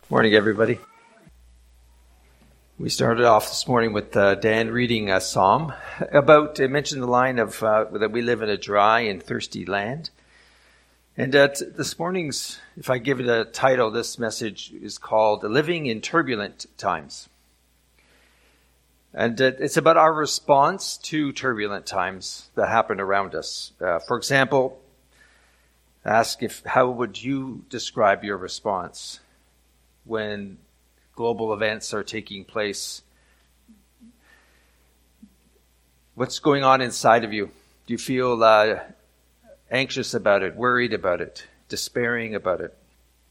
Morning, everybody. We started off this morning with Dan reading a psalm about, it mentioned the line of that we live in a dry and thirsty land. And this morning's, if I give it a title, this message is called Living in Turbulent Times. And it's about our response to turbulent times that happen around us. For example, ask how would you describe your response when global events are taking place? What's going on inside of you? Do you feel anxious about it, worried about it, despairing about it,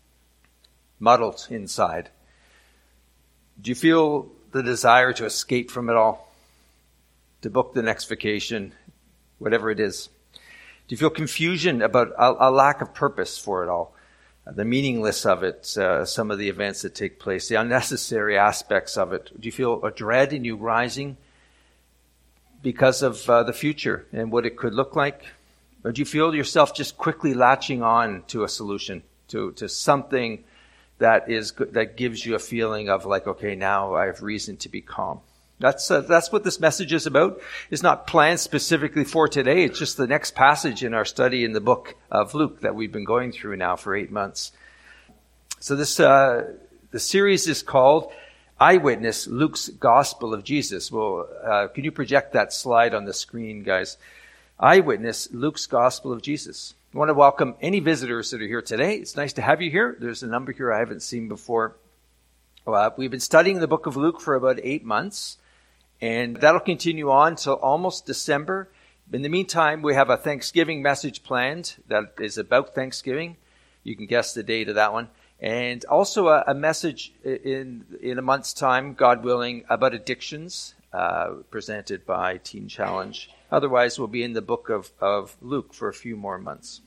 muddled inside? Do you feel the desire to escape from it all, to book the next vacation, whatever it is? Do you feel confusion about a lack of purpose for it all? The meaningless of it, some of the events that take place, the unnecessary aspects of it. Do you feel a dread in you rising because of the future and what it could look like? Or do you feel yourself just quickly latching on to a solution, to something that gives you a feeling of like, okay, now I have reason to be calm? That's what this message is about. It's not planned specifically for today. It's just the next passage in our study in the book of Luke that we've been going through now for 8 months. So this the series is called Eyewitness: Luke's Gospel of Jesus. Well, can you project that slide on the screen, guys? Eyewitness: Luke's Gospel of Jesus. I want to welcome any visitors that are here today. It's nice to have you here. There's a number here I haven't seen before. We've been studying the book of Luke for about 8 months. And that'll continue on till almost December. In the meantime, we have a Thanksgiving message planned that is about Thanksgiving. You can guess the date of that one. And also a message in a month's time, God willing, about addictions, presented by Teen Challenge. Otherwise, we'll be in the book of Luke for a few more months.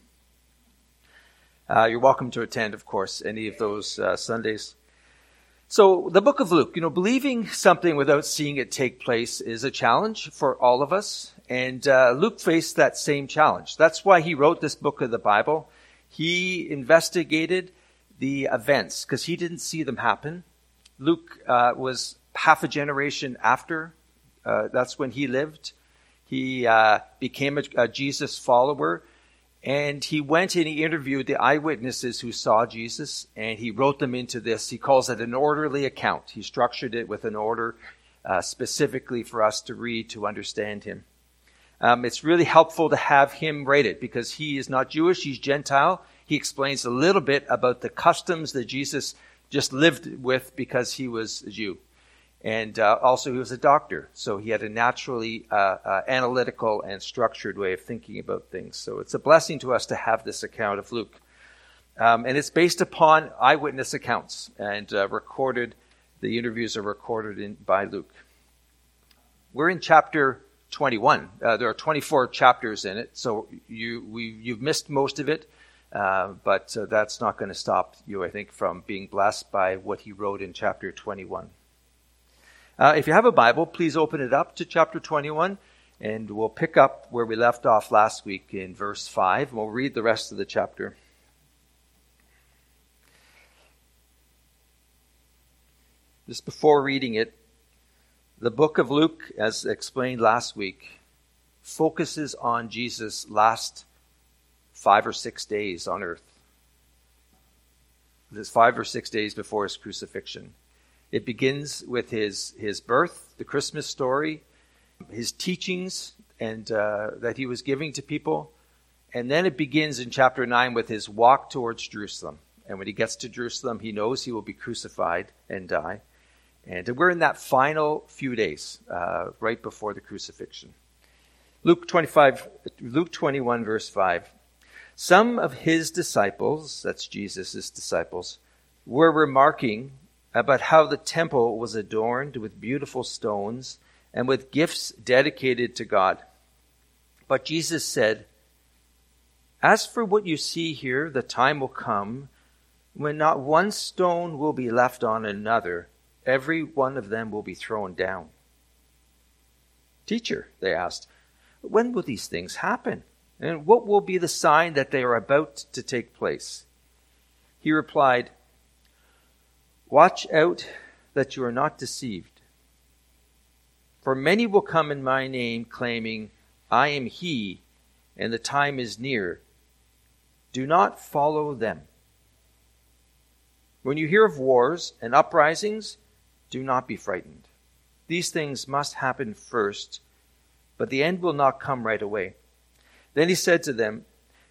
You're welcome to attend, of course, any of those Sundays. So the book of Luke, believing something without seeing it take place is a challenge for all of us. And Luke faced that same challenge. That's why he wrote this book of the Bible. He investigated the events because he didn't see them happen. Luke was half a generation after. That's when he lived. He became a Jesus follower. And he went and he interviewed the eyewitnesses who saw Jesus, and he wrote them into this. He calls it an orderly account. He structured it with an order specifically for us to read, to understand him. It's really helpful to have him write it because he is not Jewish, he's Gentile. He explains a little bit about the customs that Jesus just lived with because he was a Jew. And also he was a doctor, so he had a naturally analytical and structured way of thinking about things. So it's a blessing to us to have this account of Luke. And it's based upon eyewitness accounts and recorded. The interviews are recorded by Luke. We're in chapter 21. There are 24 chapters in it, so you've missed most of it. But that's not going to stop you, I think, from being blessed by what he wrote in chapter 21. If you have a Bible, please open it up to chapter 21, and we'll pick up where we left off last week in verse 5, and we'll read the rest of the chapter. Just before reading it, the book of Luke, as explained last week, focuses on Jesus' last 5 or 6 days on earth. This 5 or 6 days before his crucifixion. It begins with his birth, the Christmas story, his teachings and that he was giving to people. And then it begins in chapter 9 with his walk towards Jerusalem. And when he gets to Jerusalem, he knows he will be crucified and die. And we're in that final few days, right before the crucifixion. Luke 21, verse 5. Some of his disciples, that's Jesus' disciples, were remarking about how the temple was adorned with beautiful stones and with gifts dedicated to God. But Jesus said, "As for what you see here, the time will come when not one stone will be left on another. Every one of them will be thrown down." "Teacher," they asked, "when will these things happen? And what will be the sign that they are about to take place?" He replied, Watch out that you are not deceived. For many will come in my name, claiming, I am he, and the time is near. Do not follow them. When you hear of wars and uprisings, do not be frightened. These things must happen first, but the end will not come right away. Then he said to them,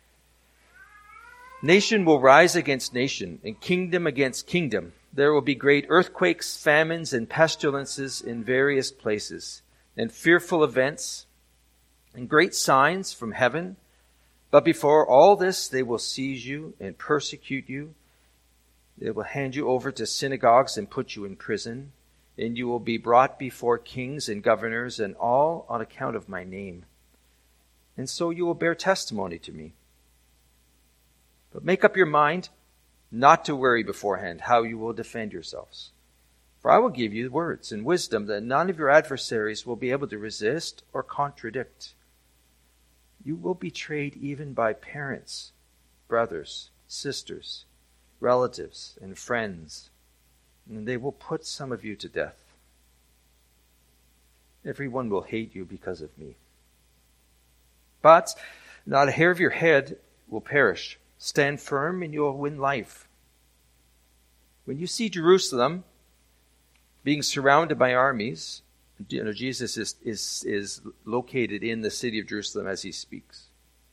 Nation will rise against nation, and kingdom against kingdom. There will be great earthquakes, famines, and pestilences in various places, and fearful events, and great signs from heaven. But before all this, they will seize you and persecute you. They will hand you over to synagogues and put you in prison, and you will be brought before kings and governors, and all on account of my name. And so you will bear testimony to me. But make up your mind not to worry beforehand how you will defend yourselves. For I will give you words and wisdom that none of your adversaries will be able to resist or contradict. You will be betrayed even by parents, brothers, sisters, relatives, and friends, and they will put some of you to death. Everyone will hate you because of me. But not a hair of your head will perish. Stand firm and you will win life. When you see Jerusalem being surrounded by armies, Jesus is located in the city of Jerusalem as he speaks.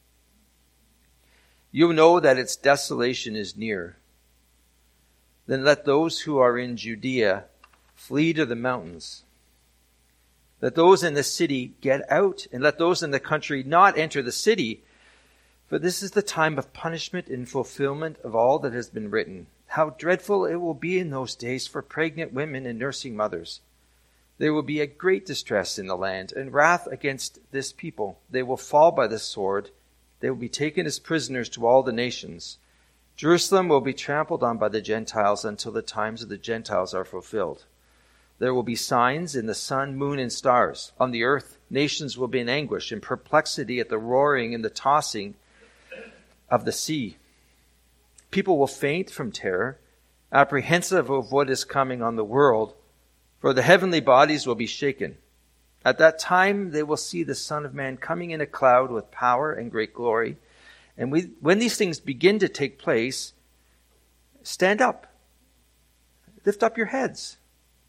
You know that its desolation is near. Then let those who are in Judea flee to the mountains. Let those in the city get out, and let those in the country not enter the city. For this is the time of punishment and fulfillment of all that has been written. How dreadful it will be in those days for pregnant women and nursing mothers. There will be a great distress in the land, and wrath against this people. They will fall by the sword. They will be taken as prisoners to all the nations. Jerusalem will be trampled on by the Gentiles until the times of the Gentiles are fulfilled. There will be signs in the sun, moon, and stars. On the earth, nations will be in anguish and perplexity at the roaring and the tossing of the sea. People will faint from terror, apprehensive of what is coming on the world, for the heavenly bodies will be shaken. At that time they will see the Son of Man coming in a cloud with power and great glory. And when these things begin to take place, stand up, lift up your heads,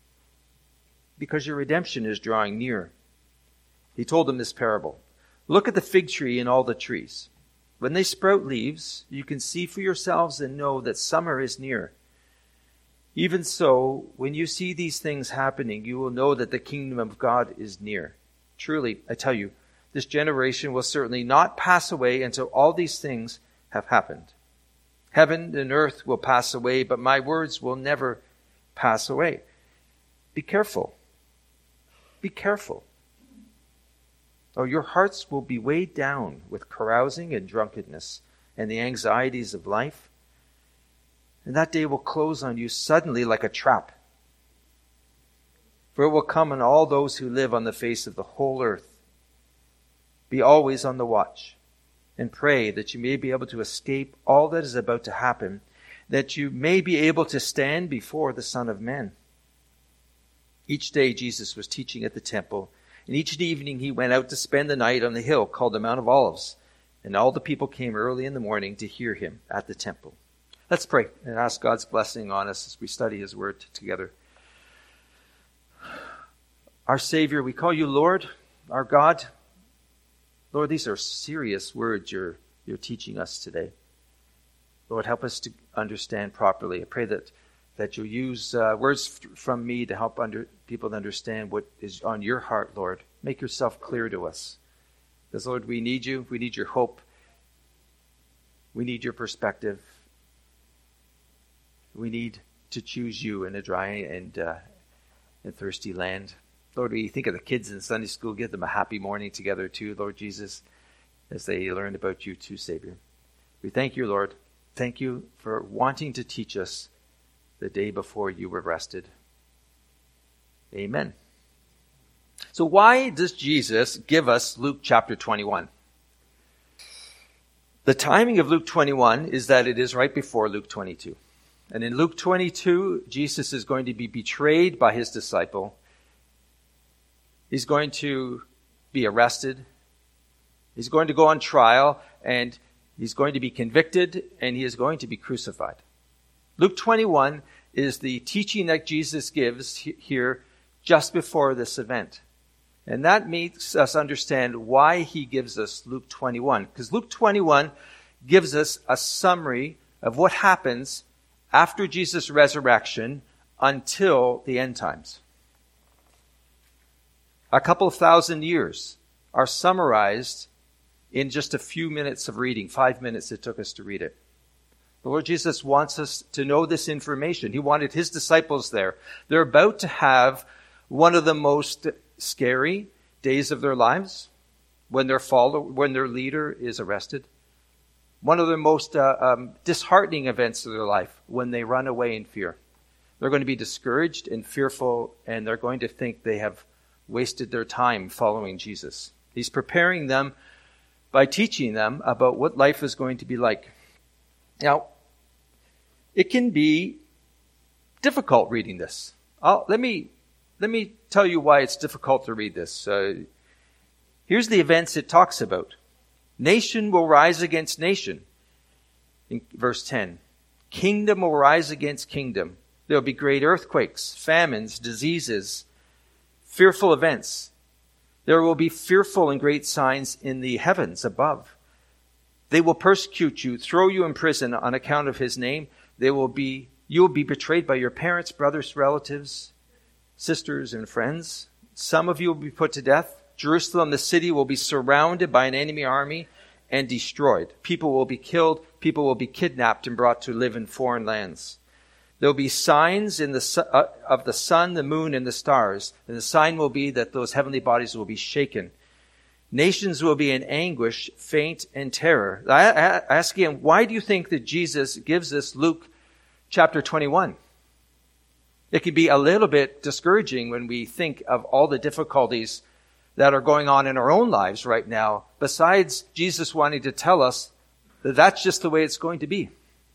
because your redemption is drawing near. He told them this parable. Look at the fig tree and all the trees. When they sprout leaves, you can see for yourselves and know that summer is near. Even so, when you see these things happening, you will know that the kingdom of God is near. Truly, I tell you, this generation will certainly not pass away until all these things have happened. Heaven and earth will pass away, but my words will never pass away. Be careful. Be careful. Or your hearts will be weighed down with carousing and drunkenness and the anxieties of life. And that day will close on you suddenly like a trap. For it will come on all those who live on the face of the whole earth. Be always on the watch and pray that you may be able to escape all that is about to happen, that you may be able to stand before the Son of Man. Each day Jesus was teaching at the temple, and each evening he went out to spend the night on the hill called the Mount of Olives, and all the people came early in the morning to hear him at the temple. Let's pray and ask God's blessing on us as we study his word together. Our Savior, we call you Lord, our God. Lord, these are serious words you're teaching us today. Lord, help us to understand properly. I pray that you'll use words from me to help people to understand what is on your heart, Lord. Make yourself clear to us. Because, Lord, we need you. We need your hope. We need your perspective. We need to choose you in a dry and thirsty land. Lord, we think of the kids in Sunday school. Give them a happy morning together too, Lord Jesus, as they learn about you too, Savior. We thank you, Lord. Thank you for wanting to teach us the day before you were arrested. Amen. So why does Jesus give us Luke chapter 21? The timing of Luke 21 is that it is right before Luke 22. And in Luke 22, Jesus is going to be betrayed by his disciple. He's going to be arrested. He's going to go on trial, and he's going to be convicted, and he is going to be crucified. Luke 21 is the teaching that Jesus gives here just before this event. And that makes us understand why he gives us Luke 21. Because Luke 21 gives us a summary of what happens after Jesus' resurrection until the end times. A couple of thousand years are summarized in just a few minutes of reading, 5 minutes it took us to read it. The Lord Jesus wants us to know this information. He wanted his disciples there. They're about to have one of the most scary days of their lives when their leader is arrested. One of the most disheartening events of their life when they run away in fear. They're going to be discouraged and fearful, and they're going to think they have wasted their time following Jesus. He's preparing them by teaching them about what life is going to be like. Now, it can be difficult reading this. Let me tell you why it's difficult to read this. Here's the events it talks about. Nation will rise against nation. In verse 10. Kingdom will rise against kingdom. There will be great earthquakes, famines, diseases, fearful events. There will be fearful and great signs in the heavens above. They will persecute you, throw you in prison on account of his name. You will be betrayed by your parents, brothers, relatives, sisters, and friends. Some of you will be put to death. Jerusalem, the city, will be surrounded by an enemy army and destroyed. People will be killed. People will be kidnapped and brought to live in foreign lands. There will be signs of the sun, the moon, and the stars. And the sign will be that those heavenly bodies will be shaken. Nations will be in anguish, faint, and terror. I ask again, why do you think that Jesus gives us Luke chapter 21? It can be a little bit discouraging when we think of all the difficulties that are going on in our own lives right now, besides Jesus wanting to tell us that that's just the way it's going to be.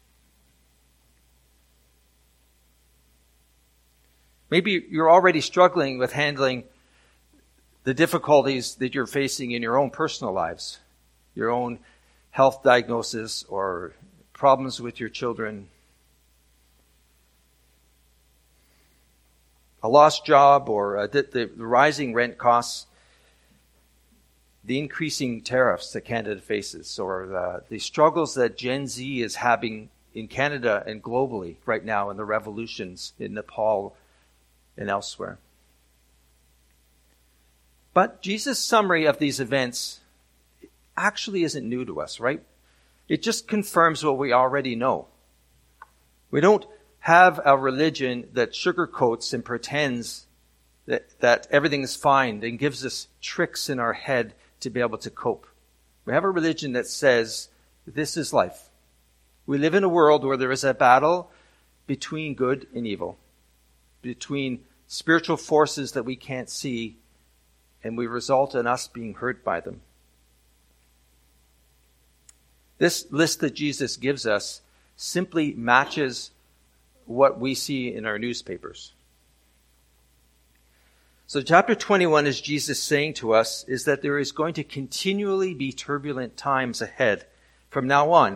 Maybe you're already struggling with handling the difficulties that you're facing in your own personal lives, your own health diagnosis or problems with your children, a lost job, or the rising rent costs, the increasing tariffs that Canada faces, or the struggles that Gen Z is having in Canada and globally right now, in the revolutions in Nepal and elsewhere. But Jesus' summary of these events actually isn't new to us, right? It just confirms what we already know. We don't have a religion that sugarcoats and pretends that everything is fine and gives us tricks in our head to be able to cope. We have a religion that says this is life. We live in a world where there is a battle between good and evil, between spiritual forces that we can't see, and we result in us being hurt by them. This list that Jesus gives us simply matches what we see in our newspapers. So chapter 21, as Jesus is saying to us, is that there is going to continually be turbulent times ahead from now on.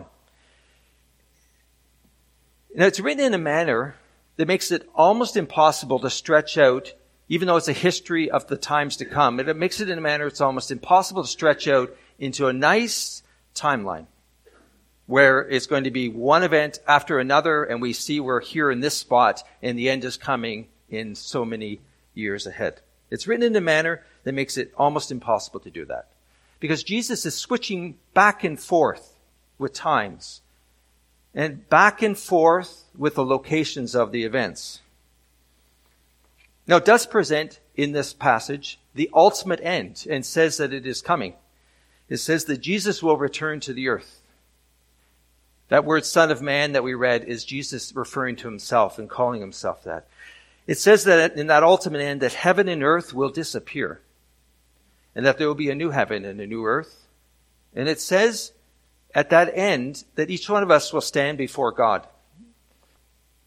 Now, it's written in a manner that makes it almost impossible to stretch out, even though it's a history of the times to come. It makes it in a manner it's almost impossible to stretch out into a nice timeline where it's going to be one event after another, and we see we're here in this spot, and the end is coming in so many years ahead. It's written in a manner that makes it almost impossible to do that. Because Jesus is switching back and forth with times, and back and forth with the locations of the events. Now, it does present in this passage the ultimate end, and says that it is coming. It says that Jesus will return to the earth. That word Son of Man that we read is Jesus referring to himself and calling himself that. It says that in that ultimate end that heaven and earth will disappear, and that there will be a new heaven and a new earth. And it says at that end that each one of us will stand before God.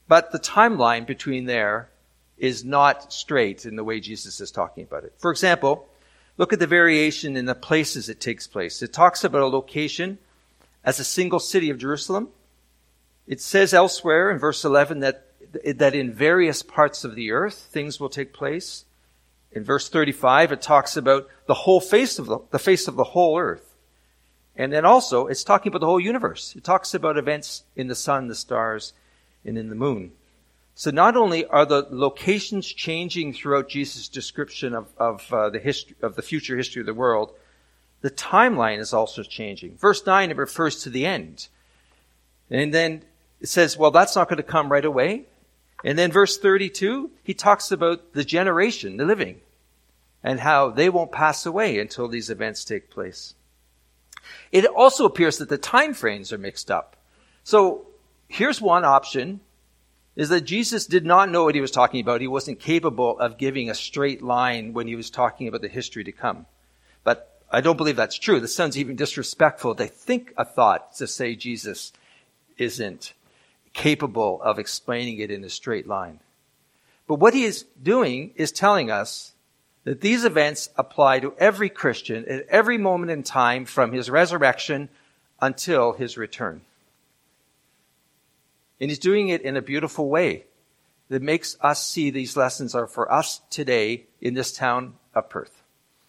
But the timeline between there is not straight in the way Jesus is talking about it. For example, look at the variation in the places it takes place. It talks about a location as a single city of Jerusalem. It says elsewhere in verse 11 that in various parts of the earth things will take place. In verse 35, it talks about the whole face of the whole earth. And then also, it's talking about the whole universe. It talks about events in the sun, the stars, and in the moon. So not only are the locations changing throughout Jesus' description of the future history of the world, the timeline is also changing. Verse 9, it refers to the end. And then it says, well, that's not going to come right away. And then verse 32, he talks about the generation, the living, and how they won't pass away until these events take place. It also appears that the time frames are mixed up. So here's one option, is that Jesus did not know what he was talking about. He wasn't capable of giving a straight line when he was talking about the history to come. But I don't believe that's true. This sounds even disrespectful. They think a thought to say Jesus isn't capable of explaining it in a straight line. But what he is doing is telling us that these events apply to every Christian at every moment in time from his resurrection until his return. And he's doing it in a beautiful way that makes us see these lessons are for us today in this town of Perth.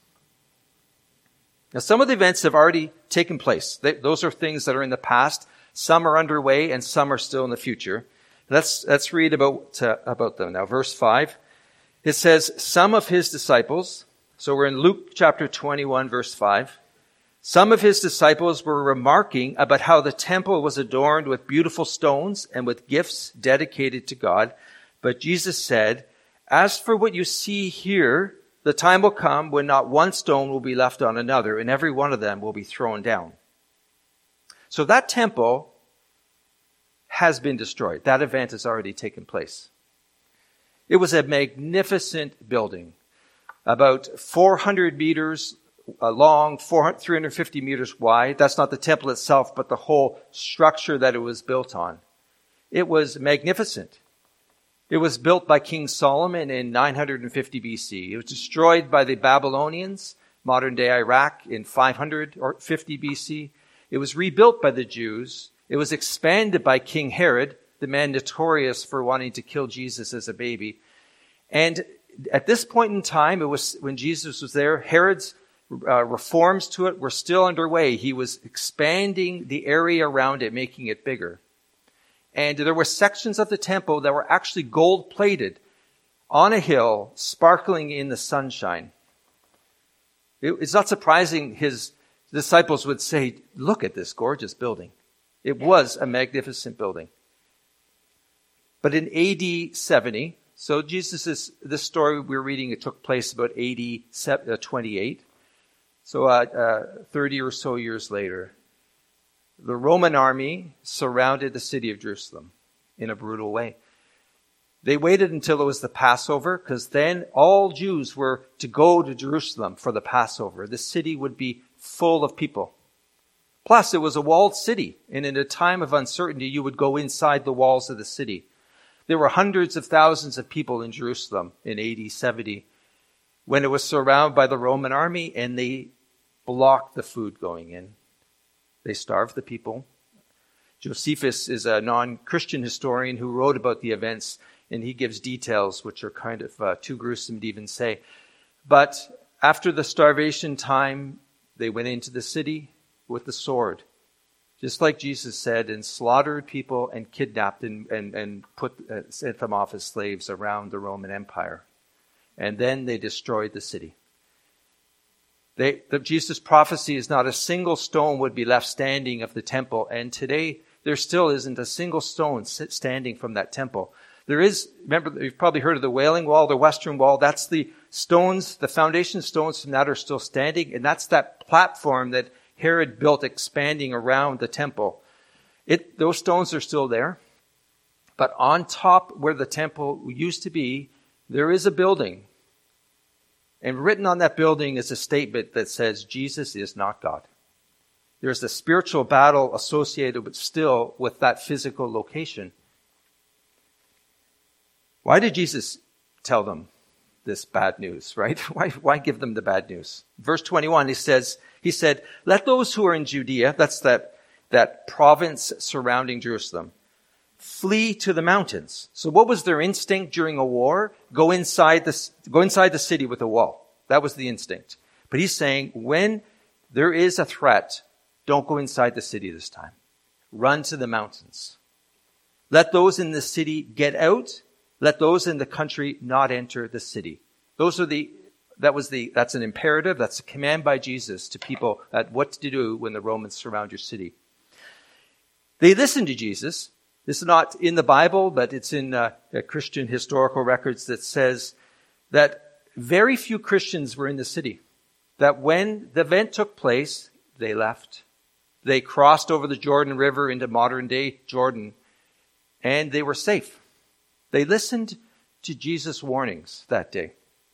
Now, some of the events have already taken place. Those are things that are in the past. Some are underway and some are still in the future. Let's read about them now. Verse 5, it says, some of his disciples, so we're in Luke chapter 21, verse 5. Some of his disciples were remarking about how the temple was adorned with beautiful stones and with gifts dedicated to God. But Jesus said, as for what you see here, the time will come when not one stone will be left on another, and every one of them will be thrown down. So that temple has been destroyed. That event has already taken place. It was a magnificent building, about 400 meters long, 350 meters wide. That's not the temple itself, but the whole structure that it was built on. It was magnificent. It was built by King Solomon in 950 BC. It was destroyed by the Babylonians, modern-day Iraq, in 550 BC. It was rebuilt by the Jews. It was expanded by King Herod, the man notorious for wanting to kill Jesus as a baby. And at this point in time, it was when Jesus was there, Herod's reforms to it were still underway. He was expanding the area around it, making it bigger. And there were sections of the temple that were actually gold-plated on a hill, sparkling in the sunshine. It's not surprising his disciples would say, look at this gorgeous building. It was a magnificent building. But in AD 70, so this story we're reading, it took place about AD 28. So 30 or so years later, the Roman army surrounded the city of Jerusalem in a brutal way. They waited until it was the Passover, because then all Jews were to go to Jerusalem for the Passover. The city would be full of people. Plus, it was a walled city, and in a time of uncertainty, you would go inside the walls of the city. There were hundreds of thousands of people in Jerusalem in AD 70 when it was surrounded by the Roman army, and they blocked the food going in. They starved the people. Josephus is a non-Christian historian who wrote about the events, and he gives details which are kind of too gruesome to even say. But after the starvation time, they went into the city with the sword, just like Jesus said, and slaughtered people and kidnapped and sent them off as slaves around the Roman Empire. And then they destroyed the city. Jesus' prophecy is not a single stone would be left standing of the temple. And today, there still isn't a single stone standing from that temple. There is, remember, you've probably heard of the Wailing Wall, the Western Wall. That's the stones, the foundation stones from that are still standing. And that's that platform that Herod built expanding around the temple. Those stones are still there. But on top where the temple used to be, there is a building. And written on that building is a statement that says, Jesus is not God. There's a spiritual battle associated with that physical location. Why did Jesus tell them this bad news, right? Why give them the bad news? Verse 21, he said, let those who are in Judea, that's that province surrounding Jerusalem, flee to the mountains. So what was their instinct during a war? Go inside the city with a wall. That was the instinct. But he's saying, when there is a threat, don't go inside the city this time. Run to the mountains. Let those in the city get out. Let those in the country not enter the city. That's an imperative. That's a command by Jesus to people at what to do when the Romans surround your city. They listened to Jesus. This is not in the Bible, but it's in Christian historical records that says that very few Christians were in the city. That when the event took place, they left. They crossed over the Jordan River into modern day Jordan, and they were safe. They listened to Jesus' warnings that day.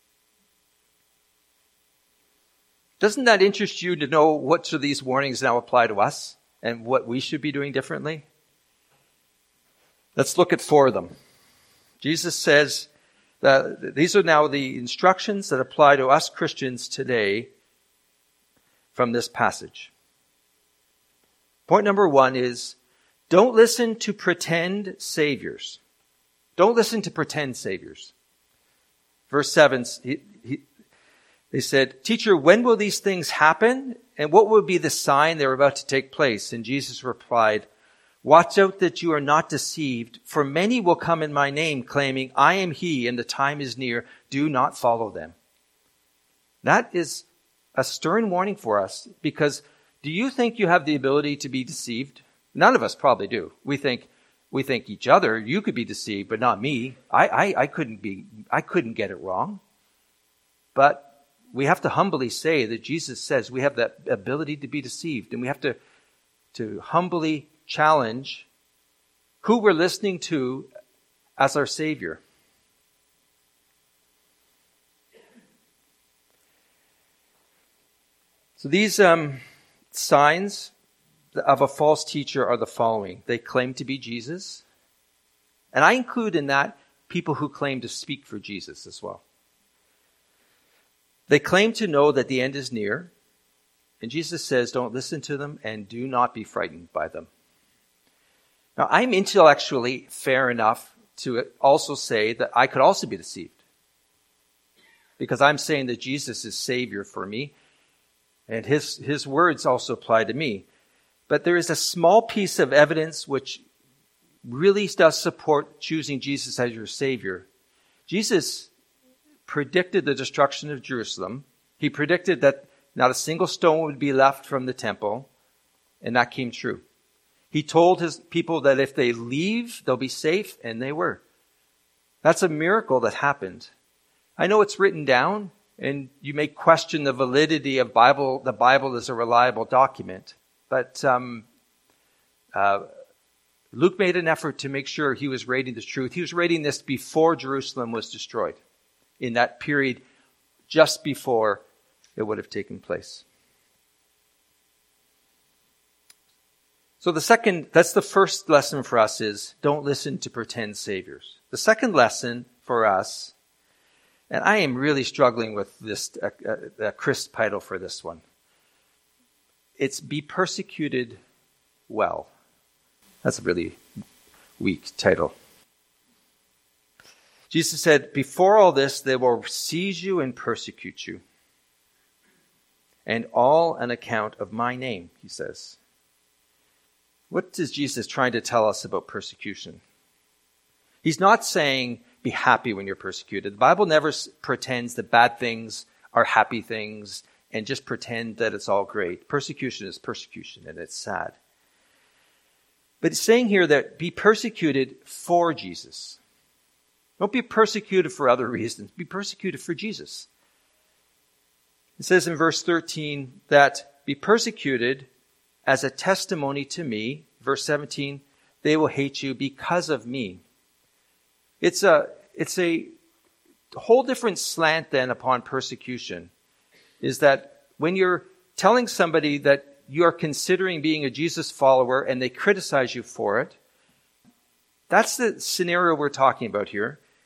Doesn't that interest you to know what do these warnings now apply to us and what we should be doing differently? Let's look at 4 of them. Jesus says that these are now the instructions that apply to us Christians today from this passage. Point number 1 is, don't listen to pretend saviors. Don't listen to pretend saviors. Verse 7, they said, Teacher, when will these things happen? And what will be the sign they were about to take place? And Jesus replied, Watch out that you are not deceived, for many will come in my name, claiming, I am he, and the time is near. Do not follow them. That is a stern warning for us, because do you think you have the ability to be deceived? None of us probably do. We think each other, you could be deceived, but not me. I couldn't get it wrong. But we have to humbly say that Jesus says we have that ability to be deceived, and we have to humbly challenge who we're listening to as our Savior. So these signs of a false teacher are the following. They claim to be Jesus. And I include in that people who claim to speak for Jesus as well. They claim to know that the end is near. And Jesus says, don't listen to them and do not be frightened by them. Now, I'm intellectually fair enough to also say that I could also be deceived. Because I'm saying that Jesus is Savior for me. And his words also apply to me. But there is a small piece of evidence which really does support choosing Jesus as your Savior. Jesus predicted the destruction of Jerusalem. He predicted that not a single stone would be left from the temple. And that came true. He told his people that if they leave, they'll be safe, and they were. That's a miracle that happened. I know it's written down, and you may question the validity of the Bible as a reliable document. But Luke made an effort to make sure he was writing the truth. He was writing this before Jerusalem was destroyed, in that period just before it would have taken place. So that's the first lesson for us is don't listen to pretend saviors. The second lesson for us, and I am really struggling with this, a crisp title for this one. It's be persecuted well. That's a really weak title. Jesus said, before all this, they will seize you and persecute you. And all on account of my name, he says. What is Jesus trying to tell us about persecution? He's not saying be happy when you're persecuted. The Bible never pretends that bad things are happy things and just pretend that it's all great. Persecution is persecution, and it's sad. But it's saying here that be persecuted for Jesus. Don't be persecuted for other reasons. Be persecuted for Jesus. It says in verse 13 that be persecuted as a testimony to me. Verse 17, they will hate you because of me. It's a whole different slant then upon persecution. Is that when you're telling somebody that you are considering being a Jesus follower and they criticize you for it, that's the scenario we're talking about here.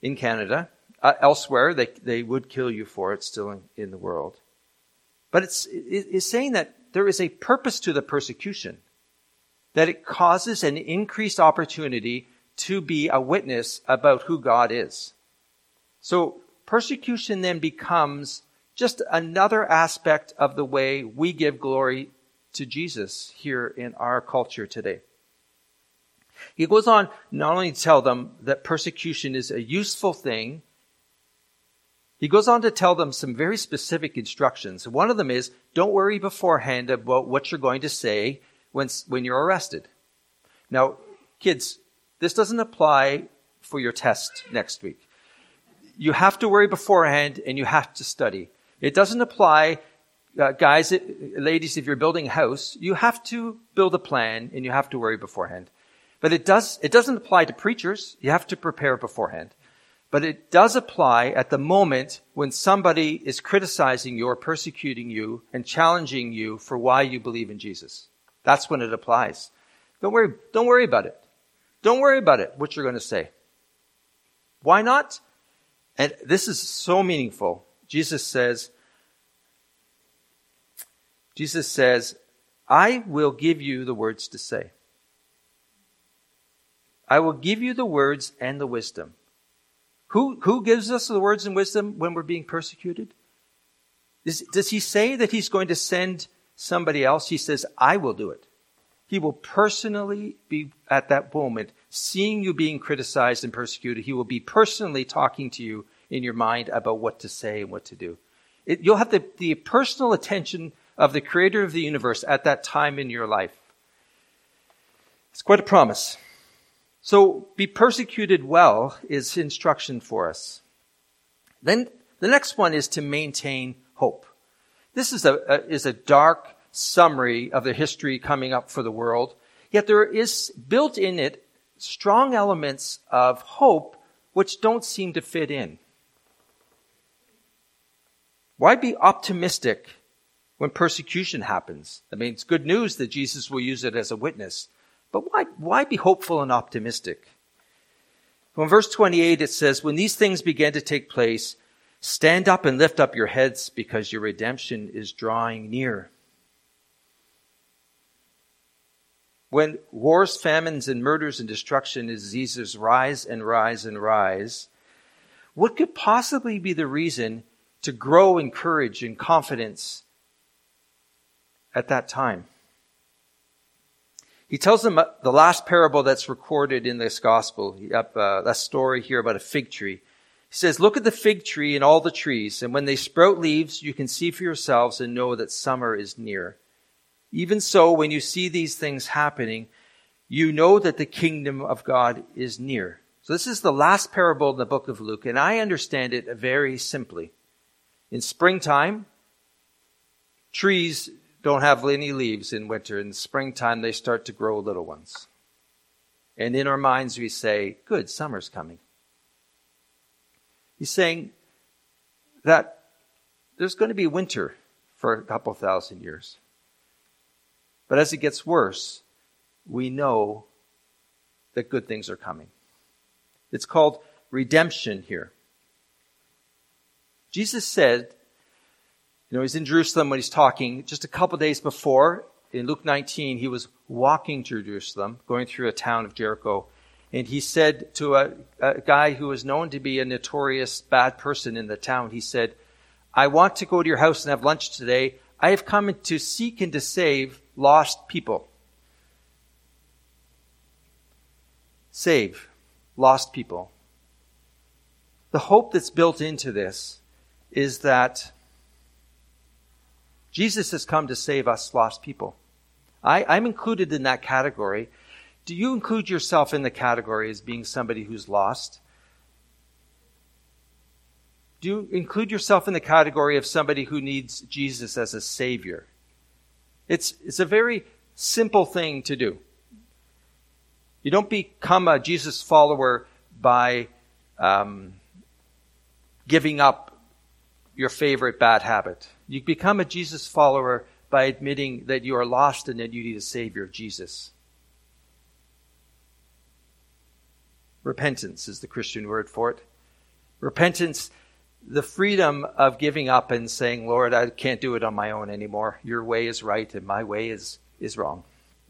in Canada. Elsewhere, they would kill you for it still in the world. But it's saying that there is a purpose to the persecution, that it causes an increased opportunity to be a witness about who God is. So persecution then becomes just another aspect of the way we give glory to Jesus here in our culture today. He goes on not only to tell them that persecution is a useful thing, he goes on to tell them some very specific instructions. One of them is, don't worry beforehand about what you're going to say when you're arrested. Now, kids, this doesn't apply for your test next week. You have to worry beforehand and you have to study. It doesn't apply, guys, ladies, if you're building a house, you have to build a plan and you have to worry beforehand. But it doesn't apply to preachers. You have to prepare beforehand. But it does apply at the moment when somebody is criticizing you or persecuting you and challenging you for why you believe in Jesus. That's when it applies. Don't worry about it. Don't worry about it, what you're going to say. Why not? And this is so meaningful. Jesus says, I will give you the words to say. I will give you the words and the wisdom. Who gives us the words and wisdom when we're being persecuted? Does he say that he's going to send somebody else? He says, I will do it. He will personally be at that moment, seeing you being criticized and persecuted. He will be personally talking to you in your mind about what to say and what to do. You'll have the personal attention of the creator of the universe at that time in your life. It's quite a promise. So be persecuted well is instruction for us. Then the next one is to maintain hope. This is a dark summary of the history coming up for the world. Yet there is built in it strong elements of hope which don't seem to fit in. Why be optimistic when persecution happens? I mean, it's good news that Jesus will use it as a witness. But why be hopeful and optimistic? Well, in verse 28, it says, when these things begin to take place, stand up and lift up your heads because your redemption is drawing near. When wars, famines, and murders and destruction and diseases rise and rise and rise, what could possibly be the reason to grow in courage and confidence at that time? He tells them the last parable that's recorded in this gospel, that story here about a fig tree. He says, look at the fig tree and all the trees, and when they sprout leaves, you can see for yourselves and know that summer is near. Even so, when you see these things happening, you know that the kingdom of God is near. So this is the last parable in the book of Luke, and I understand it very simply. In springtime, trees don't have any leaves in winter. In springtime, they start to grow little ones. And in our minds, we say, good, summer's coming. He's saying that there's going to be winter for a couple thousand years. But as it gets worse, we know that good things are coming. It's called redemption here. Jesus said, he's in Jerusalem when he's talking. Just a couple days before, in Luke 19, he was walking through Jerusalem, going through a town of Jericho. And he said to a guy who was known to be a notorious bad person in the town, he said, I want to go to your house and have lunch today. I have come to seek and to save lost people. Save lost people. The hope that's built into this is that Jesus has come to save us lost people. I'm included in that category. Do you include yourself in the category as being somebody who's lost? Do you include yourself in the category of somebody who needs Jesus as a savior? It's a very simple thing to do. You don't become a Jesus follower by giving up your favorite bad habit. You become a Jesus follower by admitting that you are lost and that you need a Savior, Jesus. Repentance is the Christian word for it. Repentance, the freedom of giving up and saying, Lord, I can't do it on my own anymore. Your way is right and my way is wrong.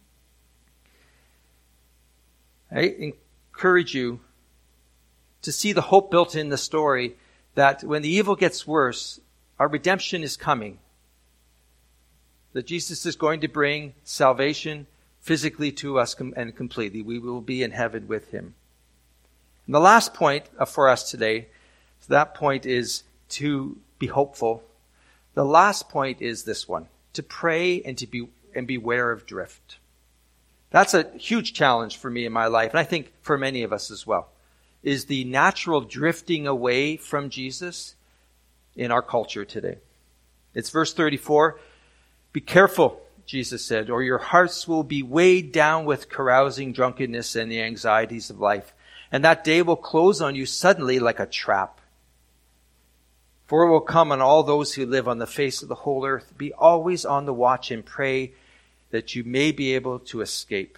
I encourage you to see the hope built in the story that when the evil gets worse, our redemption is coming. That Jesus is going to bring salvation physically to us and completely. We will be in heaven with him. And the last point for us today, so that point is to be hopeful. The last point is this one, to pray and beware of drift. That's a huge challenge for me in my life, and I think for many of us as well, is the natural drifting away from Jesus in our culture today. It's verse 34. Be careful, Jesus said, or your hearts will be weighed down with carousing, drunkenness, and the anxieties of life. And that day will close on you suddenly like a trap. For it will come on all those who live on the face of the whole earth. Be always on the watch and pray that you may be able to escape.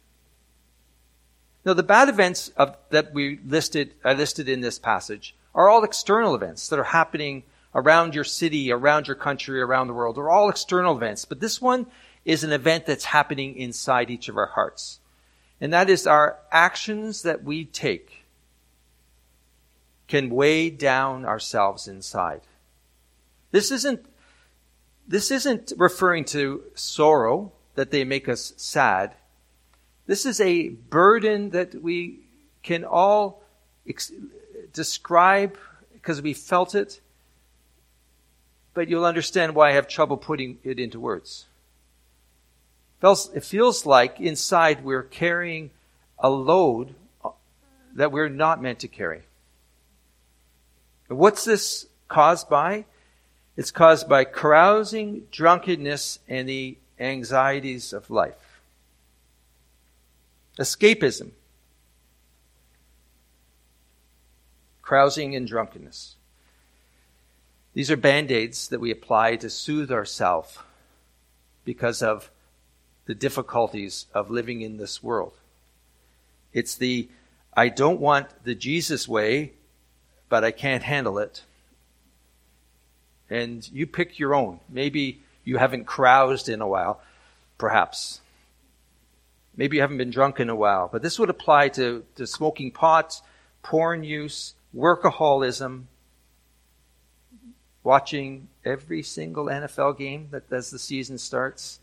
Now, the bad events that I listed in this passage are all external events that are happening around your city, around your country, around the world. They're all external events. But this one is an event that's happening inside each of our hearts. And that is our actions that we take can weigh down ourselves inside. This isn't referring to sorrow, that they make us sad. This is a burden that we can all describe because we felt it, but you'll understand why I have trouble putting it into words. It feels like inside we're carrying a load that we're not meant to carry. What's this caused by? It's caused by carousing, drunkenness, and the anxieties of life. Escapism. Carousing and drunkenness. These are band-aids that we apply to soothe ourselves because of the difficulties of living in this world. It's I don't want the Jesus way, but I can't handle it. And you pick your own. Maybe you haven't caroused in a while, perhaps. Maybe you haven't been drunk in a while. But this would apply to smoking pot, porn use, workaholism, watching every single NFL game as the season starts.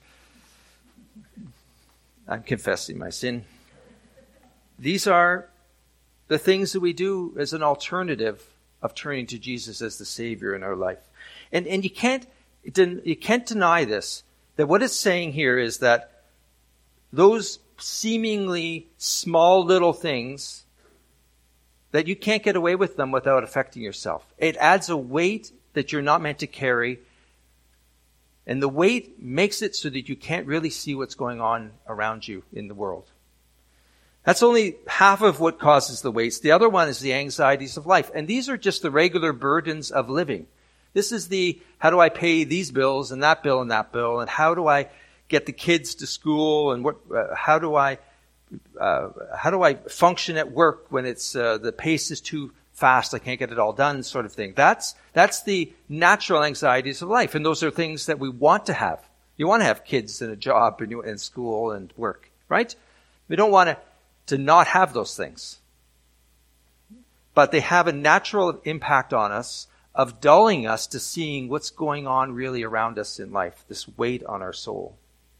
I'm confessing my sin. These are the things that we do as an alternative of turning to Jesus as the Savior in our life. And you can't deny this, that what it's saying here is that those seemingly small little things, that you can't get away with them without affecting yourself. It adds a weight that you're not meant to carry. And the weight makes it so that you can't really see what's going on around you in the world. That's only half of what causes the weights. The other one is the anxieties of life. And these are just the regular burdens of living. This is how do I pay these bills and that bill, and how do I get the kids to school, and how do I function at work when it's the pace is too fast, I can't get it all done, sort of thing. That's the natural anxieties of life, and those are things that we want to have. You want to have kids and a job and school and work, right? We don't want to not have those things. But they have a natural impact on us of dulling us to seeing what's going on really around us in life, this weight on our soul.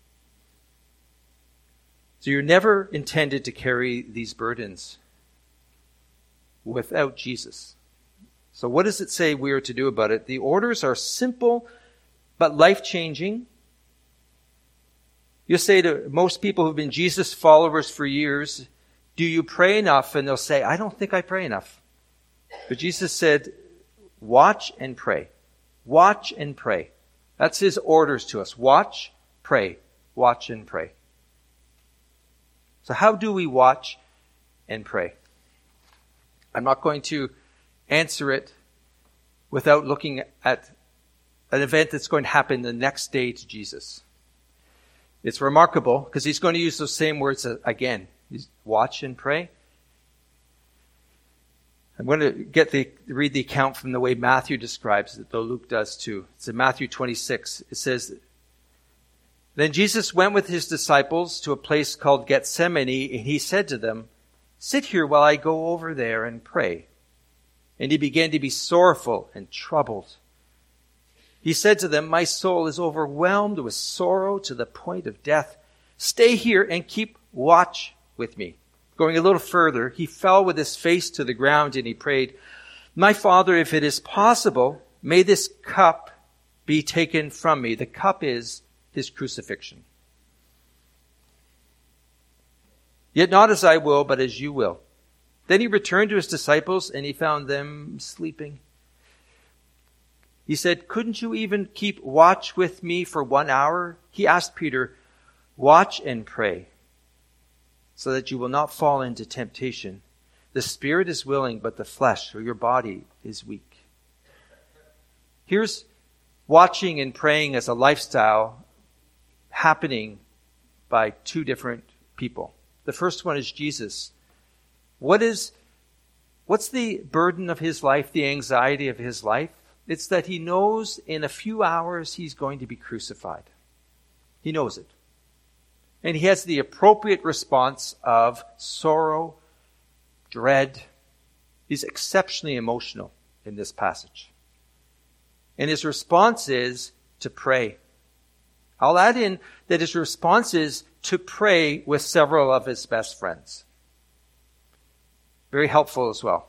So you're never intended to carry these burdens without Jesus. So what does it say we are to do about it? The orders are simple but life-changing. You say to most people who've been Jesus followers for years, do you pray enough? And they'll say, I don't think I pray enough. But Jesus said, watch and pray. Watch and pray. That's his orders to us. Watch, pray. Watch and pray. So how do we watch and pray? I'm not going to answer it without looking at an event that's going to happen the next day to Jesus. It's remarkable because he's going to use those same words again. Watch and pray. I'm going to read the account from the way Matthew describes it, though Luke does too. It's in Matthew 26. It says, "Then Jesus went with his disciples to a place called Gethsemane, and he said to them, 'Sit here while I go over there and pray.' And he began to be sorrowful and troubled. He said to them, 'My soul is overwhelmed with sorrow to the point of death. Stay here and keep watch with me.' Going a little further, he fell with his face to the ground and he prayed, 'My Father, if it is possible, may this cup be taken from me.'" The cup is his crucifixion. "Yet not as I will, but as you will." Then he returned to his disciples and he found them sleeping. He said, "Couldn't you even keep watch with me for 1 hour?" He asked Peter, "Watch and pray, so that you will not fall into temptation. The spirit is willing, but the flesh, or your body, is weak." Here's watching and praying as a lifestyle happening by two different people. The first one is Jesus. What's the burden of his life, the anxiety of his life? It's that he knows in a few hours he's going to be crucified. He knows it. And he has the appropriate response of sorrow, dread. He's exceptionally emotional in this passage. And his response is to pray. I'll add in that his response is to pray with several of his best friends. Very helpful as well.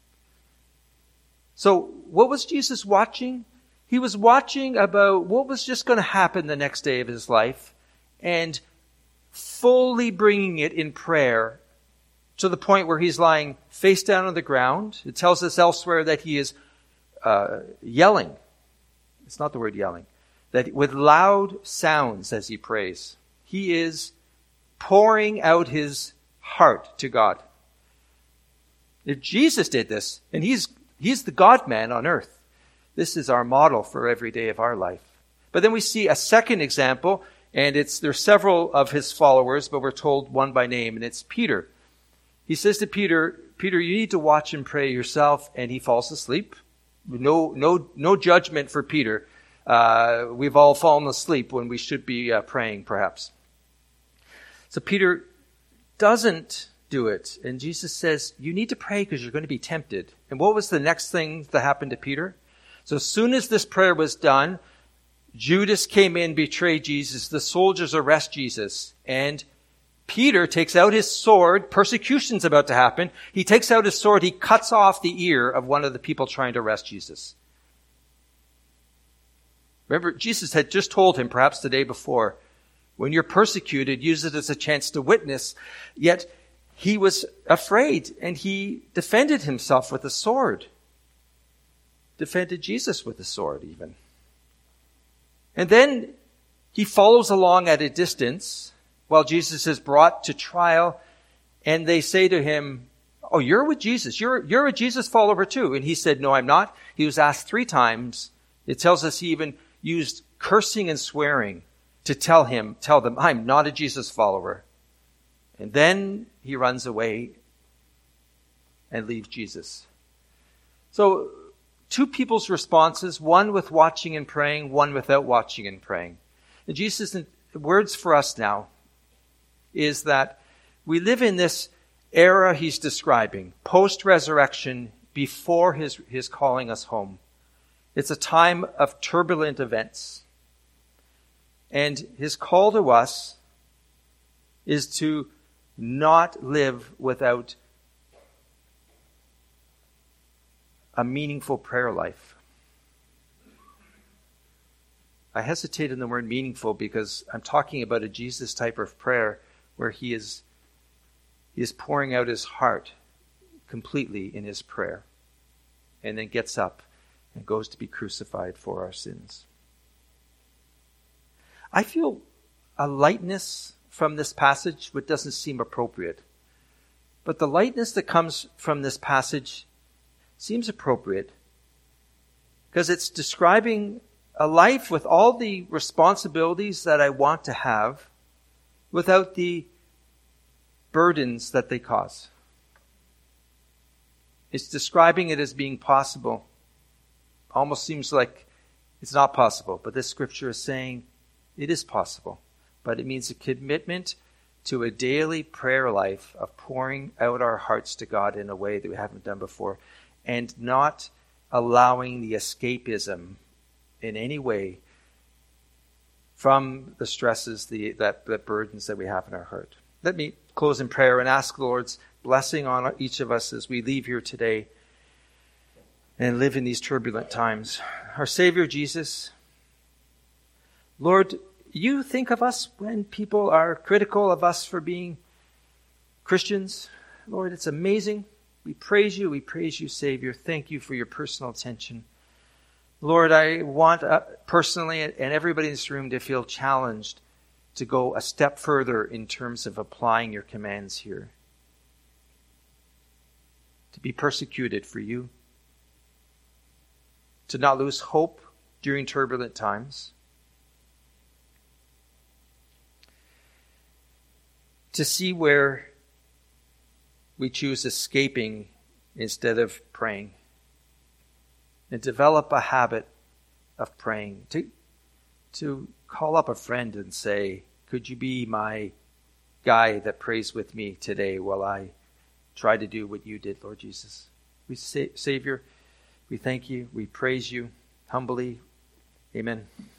So what was Jesus watching? He was watching about what was just going to happen the next day of his life and fully bringing it in prayer to the point where he's lying face down on the ground. It tells us elsewhere that he is yelling. It's not the word yelling. That with loud sounds as he prays, he is pouring out his heart to God. If Jesus did this, and he's the God-man on earth, this is our model for every day of our life. But then we see a second example, and there's several of his followers, but we're told one by name, and it's Peter. He says to Peter, "Peter, you need to watch and pray yourself," and he falls asleep. No judgment for Peter. We've all fallen asleep when we should be praying, perhaps. So Peter doesn't do it. And Jesus says, you need to pray because you're going to be tempted. And what was the next thing that happened to Peter? So as soon as this prayer was done, Judas came in, betrayed Jesus. The soldiers arrest Jesus. And Peter takes out his sword. Persecution's about to happen. He takes out his sword. He cuts off the ear of one of the people trying to arrest Jesus. Remember, Jesus had just told him, perhaps the day before, when you're persecuted, use it as a chance to witness. Yet he was afraid and he defended himself with a sword. Defended Jesus with a sword even. And then he follows along at a distance while Jesus is brought to trial, and they say to him, "Oh, you're with Jesus. You're a Jesus follower too." And he said, "No, I'm not." He was asked 3 times. It tells us he even used cursing and swearing to tell them, "I'm not a Jesus follower." And then he runs away and leaves Jesus. So 2 people's responses, one with watching and praying, one without watching and praying. And Jesus' words for us now is that we live in this era he's describing, post-resurrection, before his calling us home. It's a time of turbulent events. And his call to us is to not live without a meaningful prayer life. I hesitate in the word meaningful because I'm talking about a Jesus type of prayer where he is pouring out his heart completely in his prayer and then gets up and goes to be crucified for our sins. I feel a lightness from this passage which doesn't seem appropriate. But the lightness that comes from this passage seems appropriate because it's describing a life with all the responsibilities that I want to have without the burdens that they cause. It's describing it as being possible. Almost seems like it's not possible, but this scripture is saying it is possible. But it means a commitment to a daily prayer life of pouring out our hearts to God in a way that we haven't done before, and not allowing the escapism in any way from the stresses, the burdens that we have in our heart. Let me close in prayer and ask the Lord's blessing on each of us as we leave here today and live in these turbulent times. Our Savior Jesus, Lord, you think of us when people are critical of us for being Christians. Lord, it's amazing. We praise you, Savior. Thank you for your personal attention. Lord, I want personally and everybody in this room to feel challenged to go a step further in terms of applying your commands here. To be persecuted for you. To not lose hope during turbulent times. To see where we choose escaping instead of praying. And develop a habit of praying. To call up a friend and say, could you be my guy that prays with me today while I try to do what you did, Lord Jesus? Savior, we thank you. We praise you humbly. Amen.